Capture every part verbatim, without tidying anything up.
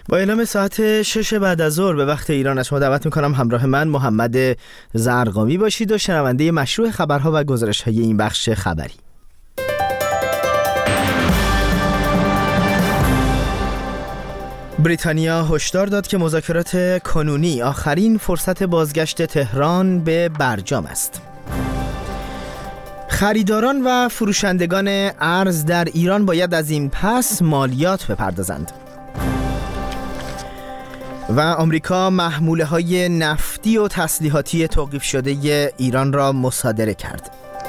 با اعلام ساعت شش بعد از ظهر به وقت ایران از شما دعوت میکنم همراه من محمد زرقامی باشید و شنونده مشروع خبرها و گزارش‌های این بخش خبری. بریتانیا هشدار داد که مذاکرات کنونی آخرین فرصت بازگشت تهران به برجام است. خریداران و فروشندگان ارز در ایران باید از این پس مالیات بپردازند. و آمریکا محموله‌های نفتی و تسلیحاتی توقیف شده ایران را مصادره کرد.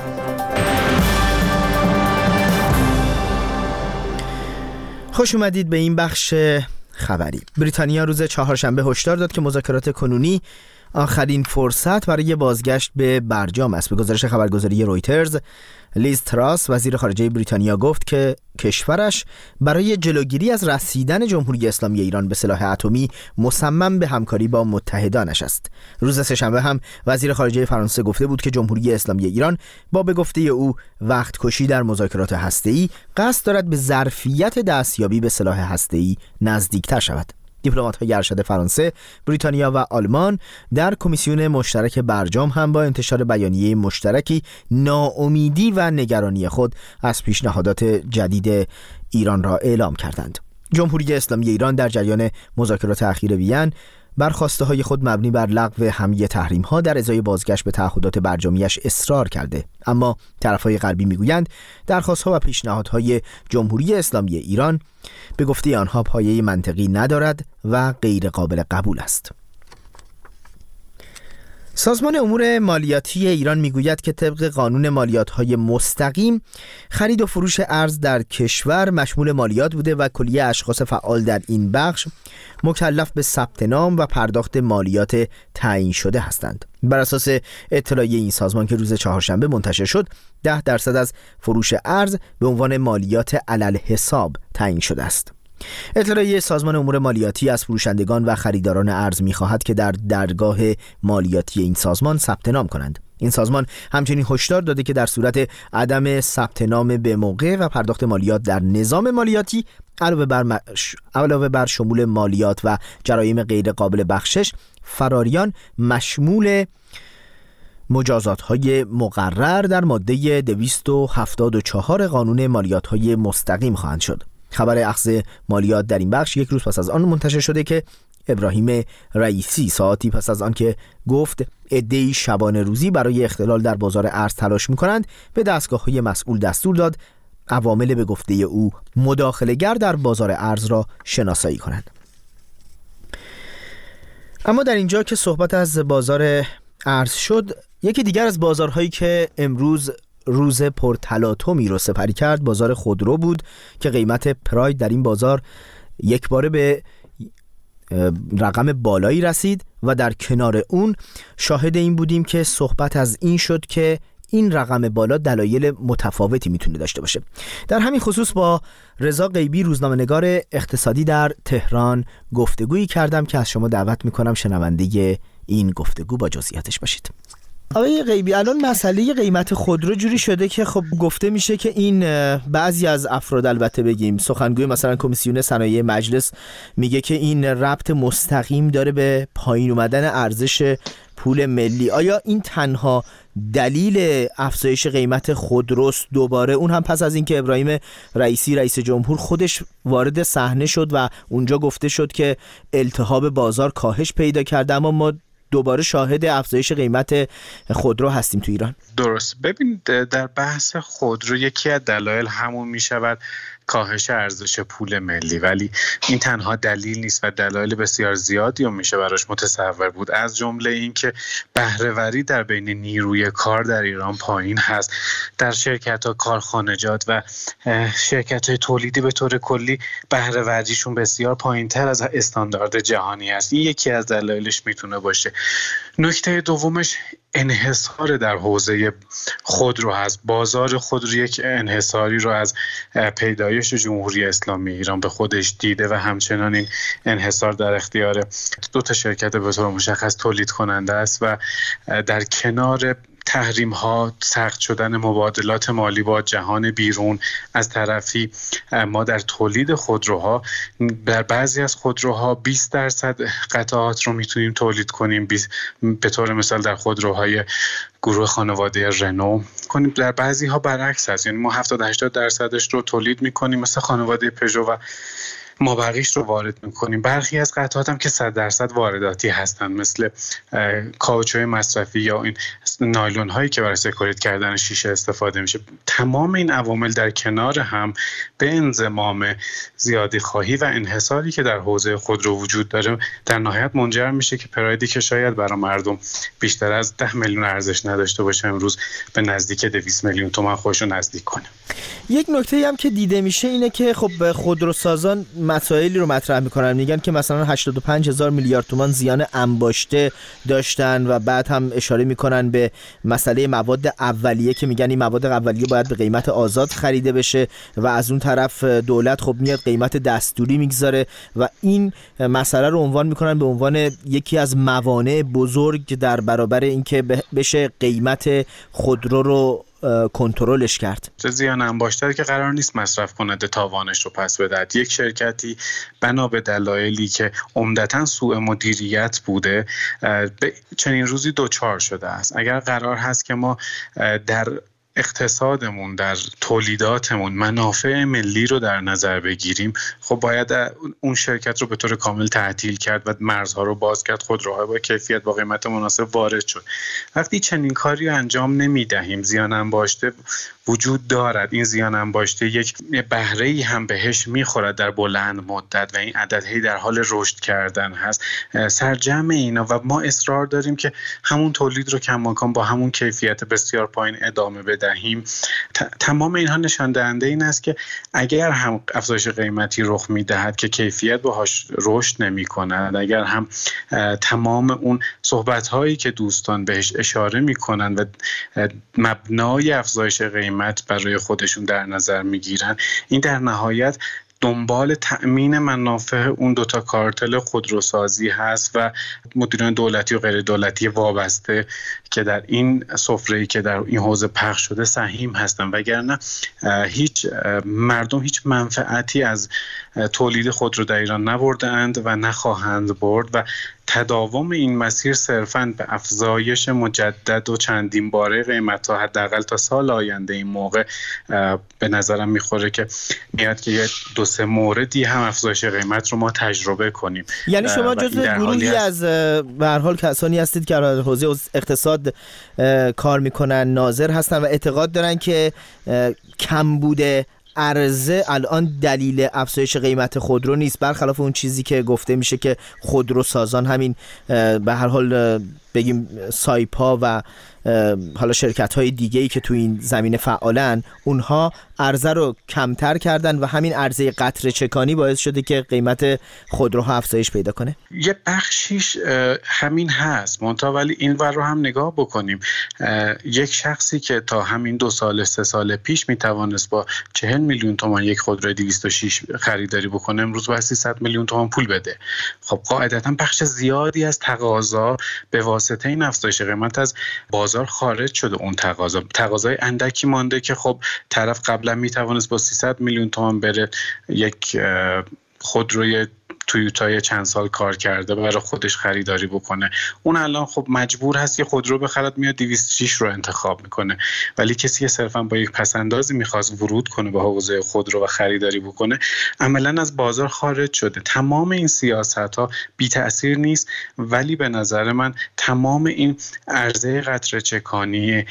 خوش اومدید به این بخش خبری. بریتانیا روز چهارشنبه هشدار داد که مذاکرات کنونی آخرین فرصت برای بازگشت به برجام است. به گزارش خبرگزاری رویترز، لیز تراس وزیر خارجه بریتانیا گفت که کشورش برای جلوگیری از رسیدن جمهوری اسلامی ایران به سلاح اتمی مصمم به همکاری با متحدانش است. روز سه‌شنبه هم وزیر خارجه فرانسه گفته بود که جمهوری اسلامی ایران با به گفته او وقت کشی در مذاکرات هسته‌ای قصد دارد به ظرفیت دستیابی به سلاح هسته‌ای نزدیکتر شود. دیپلمات‌های ارشد فرانسه، بریتانیا و آلمان در کمیسیون مشترک برجام هم با انتشار بیانیه مشترکی ناامیدی و نگرانی خود از پیشنهادات جدید ایران را اعلام کردند. جمهوری اسلامی ایران در جریان مذاکرات اخیر وین بر خواسته های خود مبنی بر لغو همه تحریم ها در ازای بازگشت به تعهدات برجامیش اصرار کرده، اما طرفهای غربی میگویند درخواست ها و پیشنهادهای جمهوری اسلامی ایران به گفته آنها پایه منطقی ندارد و غیر قابل قبول است. سازمان امور مالیاتی ایران میگوید که طبق قانون مالیات‌های مستقیم خرید و فروش ارز در کشور مشمول مالیات بوده و کلیه اشخاص فعال در این بخش مکلف به ثبت نام و پرداخت مالیات تعیین شده هستند. بر اساس اطلاعیه این سازمان که روز چهارشنبه منتشر شد، ده درصد از فروش ارز به عنوان مالیات علل حساب تعیین شده است. اطلاعیه سازمان امور مالیاتی از فروشندگان و خریداران ارز می‌خواهد که در درگاه مالیاتی این سازمان ثبت نام کنند. این سازمان همچنین هشدار داده که در صورت عدم ثبت نام به موقع و پرداخت مالیات در نظام مالیاتی علاوه بر مش... علاوه بر شمول مالیات و جرایم غیر قابل بخشش، فراریان مشمول مجازات‌های مقرر در ماده دویست و هفتاد و چهار قانون مالیات‌های مستقیم خواهند شد. خبر اخذ مالیات در این بخش یک روز پس از آن منتشر شده که ابراهیم رئیسی ساعتی پس از آن که گفت عده‌ای شبانه روزی برای اختلال در بازار ارز تلاش می‌کنند، به دستگاه‌های مسئول دستور داد عوامل به گفته او مداخله‌گر در بازار ارز را شناسایی کنند. اما در اینجا که صحبت از بازار ارز شد، یکی دیگر از بازارهایی که امروز روز پرتلاطمی رو سپری کرد بازار خودرو بود که قیمت پراید در این بازار یک باره به رقم بالایی رسید و در کنار اون شاهد این بودیم که صحبت از این شد که این رقم بالا دلایل متفاوتی میتونه داشته باشه. در همین خصوص با رضا غیبی روزنامه‌نگار اقتصادی در تهران گفتگویی کردم که از شما دعوت میکنم شنونده این گفتگو با جزئیاتش باشید. آقای غیبی، الان مسئله قیمت خودرو جوری شده که خب گفته میشه که این بعضی از افراد، البته بگیم سخنگوی مثلا کمیسیون صنایع مجلس میگه که این ربط مستقیم داره به پایین اومدن ارزش پول ملی. آیا این تنها دلیل افزایش قیمت خودروست دوباره، اون هم پس از اینکه ابراهیم رئیسی رئیس جمهور خودش وارد صحنه شد و اونجا گفته شد که التهاب بازار کاهش پیدا کرده، اما ما دوباره شاهد افزایش قیمت خودرو هستیم تو ایران؟ درست. ببین، در بحث خودرو یکی از دلایل همون می شود کاهش ارزش پول ملی، ولی این تنها دلیل نیست و دلایل بسیار زیادی هم میشه براش متصور بود، از جمله این که بهره‌وری در بین نیروی کار در ایران پایین هست. در شرکت‌ها، کارخانجات و شرکت‌های تولیدی به طور کلی بهره‌وریشون بسیار پایین‌تر از استاندارد جهانی است. این یکی از دلایلش میتونه باشه. نکته دومش انحصار در حوزه خودرو هست. بازار خودرو یک انحصاری رو از پیدایش جمهوری اسلامی ایران به خودش دیده و همچنان این انحصار در اختیار دو تا شرکت به طور مشخص تولید کننده است و در کنار تحریم ها، سخت شدن مبادلات مالی با جهان بیرون، از طرفی ما در تولید خودروها در بعضی از خودروها بیست درصد قطعات رو میتونیم تولید کنیم، به طور مثال در خودروهای گروه خانواده رنو کنیم. در بعضی ها برعکس هست، یعنی ما هفتاد هشتاد درصدش رو تولید میکنیم مثل خانواده پژو و ما بقیش رو وارد میکنیم. برخی از قطعات هم که صد درصد وارداتی هستن، مثل کاوچوی مصرفی یا این نایلون هایی که برای سکوریت کردن شیشه استفاده میشه. تمام این عوامل در کنار هم به انضمام زیادی خواهی و انحصاری که در حوزه خودرو وجود داره در نهایت منجر میشه که پرایدی که شاید برای مردم بیشتر از ده میلیون ارزش نداشته باشه امروز به نزدیک دویست میلیون تومان خودش رو نزدیک کنه. یک نکته هم که دیده میشه اینه که خب خودروسازان مسائلی رو مطرح میکنن، میگن که مثلا هشتاد و پنج هزار میلیارد تومان زیان انباشته داشتن و بعد هم اشاره میکنن به مسئله مواد اولیه که میگن این مواد اولیه باید به قیمت آزاد خریده بشه و از اون طرف دولت خب میاد قیمت دستوری میگذاره و این مسئله رو عنوان میکنن به عنوان یکی از موانع بزرگ در برابر اینکه بشه قیمت خودرو رو کنترلش کرد. زیان انباشته که قرار نیست مصرف کننده تاوانش رو پس بدهد. یک شرکتی بنا به دلایلی که عمدتاً سوء مدیریت بوده به چنین روزی دوچار شده است. اگر قرار هست که ما در اقتصادمون، در تولیداتمون منافع ملی رو در نظر بگیریم، خب باید اون شرکت رو به طور کامل تعطیل کرد و مرزها رو باز کرد، خودروهای با کیفیت با قیمت مناسب وارد شد. وقتی چنین کاری رو انجام نمیدهیم، زیان انباشته وجود دارد. این زیان انباشته یک بهره‌ای هم بهش میخورد در بلند مدت و این عدد هی در حال رشد کردن هست. سرجمع اینا و ما اصرار داریم که همون تولید رو کماکان با همون کیفیت بسیار پایین ادامه بدهیم. تمام اینها نشان دهنده این است که اگر هم افزایش قیمتی رخ میدهد که کیفیت باهاش رشد نمی‌کند، اگر هم تمام اون صحبت‌هایی که دوستان بهش اشاره می‌کنند و مبنای افزایش قیمت برای خودشون در نظر میگیرن، این در نهایت دنبال تأمین منافع اون دوتا کارتل خودروسازی هست و مدیران دولتی و غیر دولتی وابسته که در این سفره‌ای که در این حوزه پخش شده سهیم هستن، وگرنه هیچ مردم هیچ منفعتی از تولید خودرو در ایران نبردند و نخواهند برد و تداوم این مسیر صرفاً به افزایش مجدد و چندین باره قیمت‌ها حداقل تا سال آینده این موقع به نظرم میخوره که میاد که یه دو سه موردی هم افزایش قیمت رو ما تجربه کنیم. یعنی شما جزو گروهی از به هر حال کسانی هستید که در حوزه اقتصاد کار میکنن، ناظر هستن و اعتقاد دارن که کمبود عرضه الان دلیل افزایش قیمت خودرو نیست، برخلاف اون چیزی که گفته میشه که خودرو سازان همین به هر حال بگیم سایپا و حالا شرکت های دیگه ای که تو این زمینه فعالن، اونها عرضه رو کمتر کردن و همین عرضه قطره چکانی باعث شده که قیمت خودروها افزایش پیدا کنه. یه بخشیش همین هست، منتها ولی این ور رو هم نگاه بکنیم. یک شخصی که تا همین دو سال سه سال پیش میتوانست با چهل میلیون تومان یک خودروی دویست و شش خریداری بکنه، امروز باید سیصد میلیون تومان پول بده. خب قاعدتا بخش زیادی از تقاضا به واسطه این افزایش قیمت از بازار خارج شده. اون تقاضا تقاضای اندکی مانده که خب طرف قبلا میتوانست با سیصد میلیون تومان بره یک خودروی تویوتای چند سال کار کرده برای خودش خریداری بکنه، اون الان خب مجبور هست یه خودرو بخرد، میاد دویست و شش رو انتخاب میکنه. ولی کسی که صرفا با یک پسندازی میخواست ورود کنه به حوزه خودرو و خریداری بکنه، عملا از بازار خارج شده. تمام این سیاست ها بی تأثیر نیست، ولی به نظر من تمام این عرضه قطره چکانی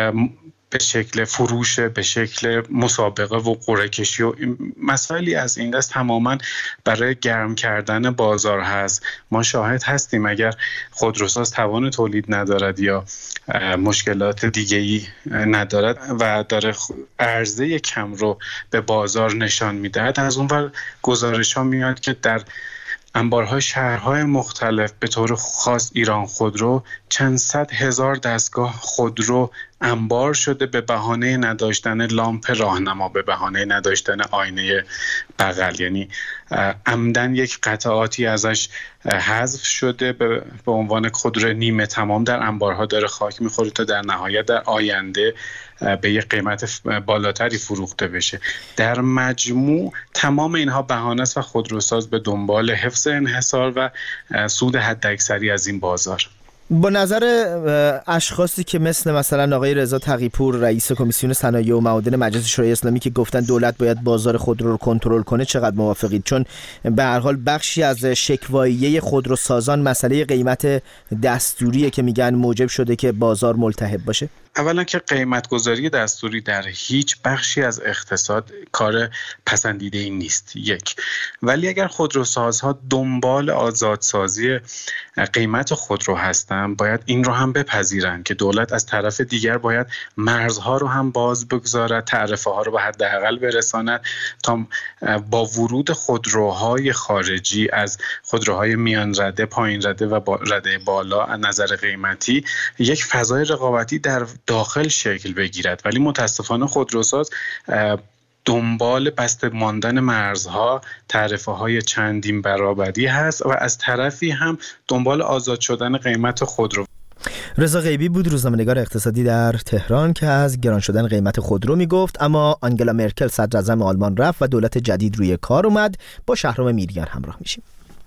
به شکل فروش، به شکل مسابقه و قرعه کشی و مسائلی از این دست تماما برای گرم کردن بازار هست. ما شاهد هستیم اگر خودروساز توان تولید ندارد یا مشکلات دیگه‌ای ندارد و داره عرضه کم رو به بازار نشان میدهد، از اون ور گزارش ها میاد که در انبارهای شهرهای مختلف به طور خاص ایران خودرو چند صد هزار دستگاه خودرو انبار شده به بهانه نداشتن لامپ راهنما، به بهانه نداشتن آینه بغل. یعنی عمدن یک قطعاتی ازش حذف شده، به عنوان خودرو نیمه تمام در انبارها داره خاک میخوره تا در نهایت در آینده به یک قیمت بالاتری فروخته بشه. در مجموع تمام اینها بهانه است و خودروساز به دنبال حفظ انحصار و سود حداکثری از این بازار. با نظر اشخاصی که مثل مثلا آقای رضا تقی‌پور رئیس کمیسیون صنایع و معادن مجلس شورای اسلامی که گفتن دولت باید بازار خودرو رو کنترل کنه، چقدر موافقید؟ چون به هر حال بخشی از شکواییه خودروسازان مسئله قیمت دستوریه که میگن موجب شده که بازار ملتهب باشه. اولا که قیمت گذاری دستوری در هیچ بخشی از اقتصاد کار پسندیده ای نیست، یک. ولی اگر خودروسازها دنبال آزادسازی قیمت خودرو هستن، باید این رو هم بپذیرن که دولت از طرف دیگر باید مرزها رو هم باز بگذارد، تعرفه ها رو به حداقل برساند تا با ورود خودروهای خارجی از خودروهای میان رده، پایین رده و با رده بالا از نظر قیمتی یک فضای رقابتی در داخل شکل بگیرد. ولی متاسفانه خودروساز دنبال بسته ماندن مرزها، تعرفه های چندین برابری هست و از طرفی هم دنبال آزاد شدن قیمت خودرو. رضا غیبی بود، روزنامه‌نگار اقتصادی در تهران، که از گران شدن قیمت خودرو میگفت. اما آنگلا مرکل صدر اعظم آلمان رفت و دولت جدید روی کار اومد. با شهرام میریان همراه میشیم.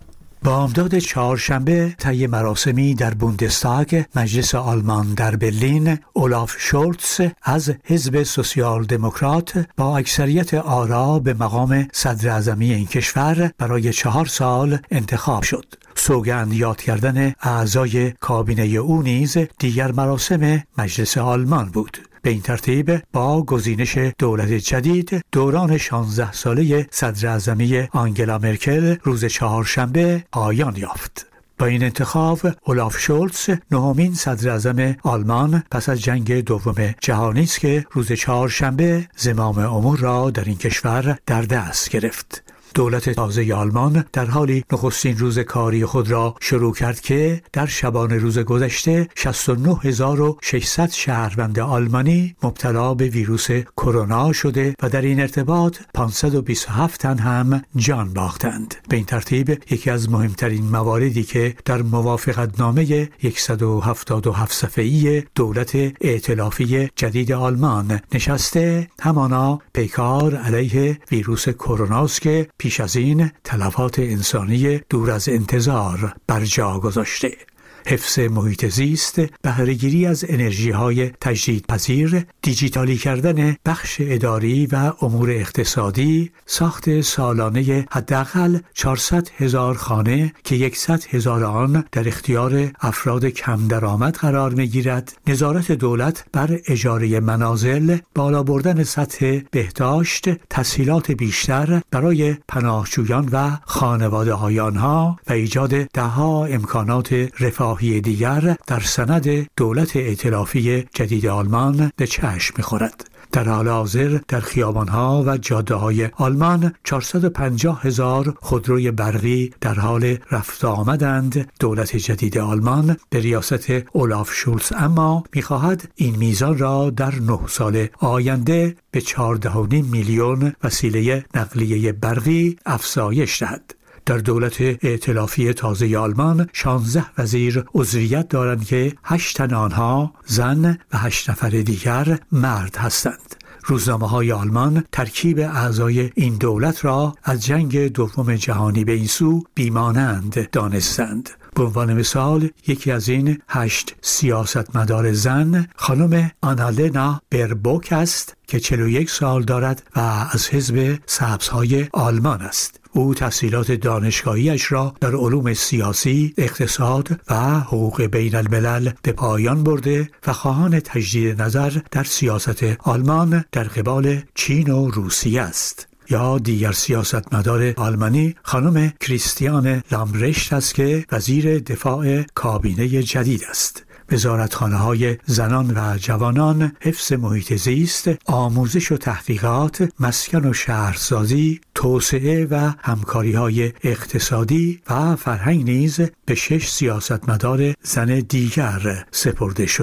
بامداد چهارشنبه طی مراسمی در بوندستاگ مجلس آلمان در برلین، اولاف شولتز از حزب سوسیال دموکرات با اکثریت آرا به مقام صدر اعظمی این کشور برای چهار سال انتخاب شد. سوگند یاد کردن اعضای کابینه او نیز دیگر مراسم مجلس آلمان بود. به این ترتیب با گزینش دولت جدید، دوران شانزده ساله صدر اعظمی آنگلا مرکل روز چهارشنبه پایان یافت. با این انتخاب اولاف شولتز نهمین صدر اعظم آلمان پس از جنگ دوم جهانی است که روز چهارشنبه زمام امور را در این کشور در دست گرفت. دولت تازه آلمان در حالی نخستین روز کاری خود را شروع کرد که در شبانه روز گذشته شصت و نه هزار و ششصد شهروند آلمانی مبتلا به ویروس کرونا شده و در این ارتباط پانصد و بیست و هفت تن هم جان باختند. به این ترتیب یکی از مهمترین مواردی که در موافقتنامه صد و هفتاد و هفت صفحه‌ای دولت ائتلافی جدید آلمان نشسته، همانا پیکار علیه ویروس کرونا است که پیش از این تلفات انسانی دور از انتظار بر جا گذاشته. حفظ محیط زیست، بهره‌گیری از انرژی‌های تجدیدپذیر، دیجیتالی کردن بخش اداری و امور اقتصادی، ساخت سالانه حداقل چهارصد هزار خانه که صد هزار آن در اختیار افراد کم درآمد قرار می‌گیرد، نظارت دولت بر اجاره منازل، بالا بردن سطح بهداشت، تسهیلات بیشتر برای پناهجویان و خانواده‌های آنها و ایجاد ده‌ها امکانات رفاه دیگر در سند دولت ائتلافی جدید آلمان به چشم می‌خورد. در حال حاضر در خیابان‌ها و جاده‌های آلمان چهارصد و پنجاه هزار خودروی برقی در حال رفت آمدند. دولت جدید آلمان به ریاست اولاف شولتز اما می‌خواهد این میزان را در نه سال آینده به چهارده و نیم میلیون وسیله نقلیه برقی افزایش دهد. در دولت ائتلافی تازه آلمان شانزده وزیر عضویت دارند که هشت تن آنها زن و هشت نفر دیگر مرد هستند. روزنامه‌های آلمان ترکیب اعضای این دولت را از جنگ دوم جهانی به این سو بیمانند دانستند. به عنوان مثال یکی از این هشت سیاستمدار زن خانم آنالنا بربوک است که چهل و یک سال دارد و از حزب سبزهای آلمان است. او تحصیلات دانشگاهیش را در علوم سیاسی، اقتصاد و حقوق بین الملل به پایان برده و خواهان تجدید نظر در سیاست آلمان در قبال چین و روسیه است. یا دیگر سیاستمدار آلمانی خانم کریستیان لامبرشت است که وزیر دفاع کابینه جدید است. وزارتخانه‌های زنان و جوانان، حفظ محیط زیست، آموزش و تحقیقات، مسکن و شهرسازی، توسعه و همکاری‌های اقتصادی و فرهنگ نیز به شش سیاستمدار زن دیگر سپرده شده.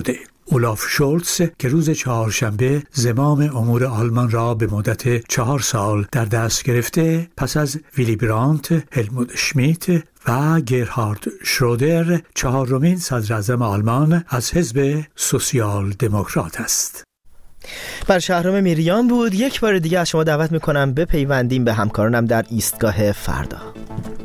اولاف شولتز که روز چهارشنبه زمام امور آلمان را به مدت چهار سال در دست گرفته، پس از ویلی برانت، هلموت شمیت و گرهارد شرودر چهارمین صدر اعظم آلمان از حزب سوسیال دموکرات است. بر شهرام میریان بود. یک بار دیگه از شما دعوت میکنم بپیوندیم به همکارانم در ایستگاه فردا.